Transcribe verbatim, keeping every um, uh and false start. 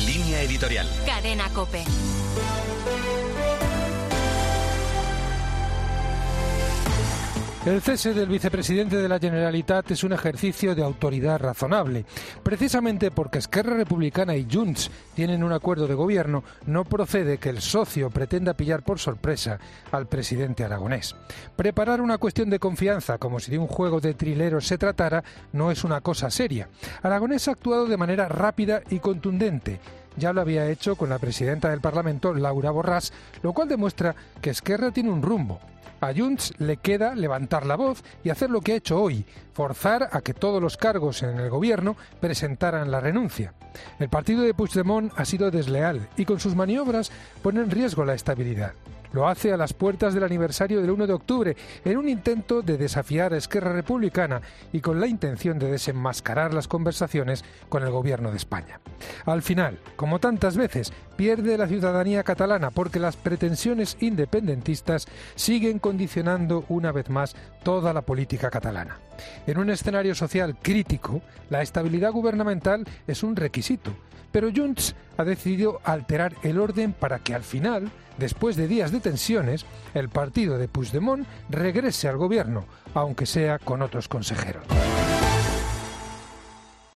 Línea editorial. Cadena COPE. El cese del vicepresidente de la Generalitat es un ejercicio de autoridad razonable. Precisamente porque Esquerra Republicana y Junts tienen un acuerdo de gobierno, no procede que el socio pretenda pillar por sorpresa al presidente aragonés. Preparar una cuestión de confianza como si de un juego de trileros se tratara no es una cosa seria. Aragonés ha actuado de manera rápida y contundente. Ya lo había hecho con la presidenta del Parlamento, Laura Borràs, lo cual demuestra que Esquerra tiene un rumbo. A Junts le queda levantar la voz y hacer lo que ha hecho hoy, forzar a que todos los cargos en el gobierno presentaran la renuncia. El partido de Puigdemont ha sido desleal y con sus maniobras pone en riesgo la estabilidad. Lo hace a las puertas del aniversario del uno de octubre, en un intento de desafiar a Esquerra Republicana y con la intención de desenmascarar las conversaciones con el gobierno de España. Al final, como tantas veces, pierde la ciudadanía catalana porque las pretensiones independentistas siguen condicionando una vez más toda la política catalana. En un escenario social crítico, la estabilidad gubernamental es un requisito, pero Junts ha decidido alterar el orden para que al final, después de días de tensiones, el partido de Puigdemont regrese al gobierno, aunque sea con otros consejeros.